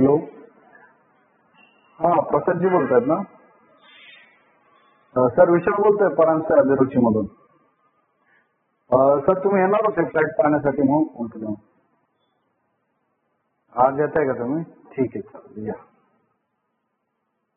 Hello, हा प्रसादजी बोलतायत ना? सर विशाल बोलतोय परांजपे अभिरुची मधून. सर तुम्ही येणार होते फ्लॅट पाहण्यासाठी म्हणून फोन केला. आज येताय का तुम्ही? ठीक आहे, चालेल या.